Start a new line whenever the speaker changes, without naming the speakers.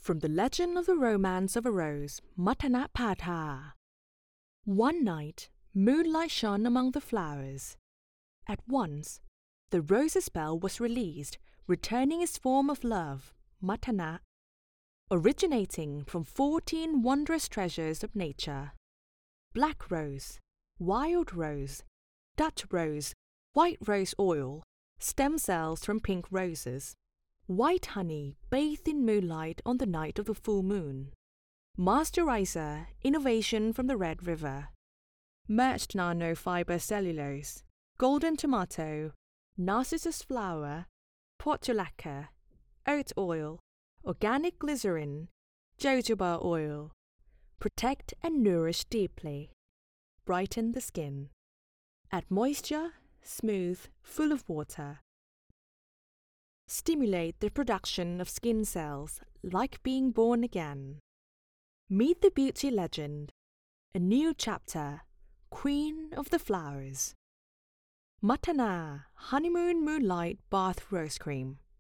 From the legend of the romance of a rose, Matana Patha. One night, moonlight shone among the flowers. At once, the rose's spell was released, returning its form of love, Matana, originating from 14 wondrous treasures of nature: black rose, wild rose, Dutch rose, white rose oil, stem cells from pink roses, white honey bathed in moonlight on the night of the full moon, moisturizer, innovation from the Red River, merged nanofiber cellulose, golden tomato, narcissus flower, portulaca, oat oil, organic glycerin, jojoba oil. Protect and nourish deeply. Brighten the skin. Add moisture, smooth, full of water. Stimulate the production of skin cells like being born again. Meet the beauty legend. A new chapter. Queen of the Flowers. Matana Honeymoon Moonlight Bath Rose Cream.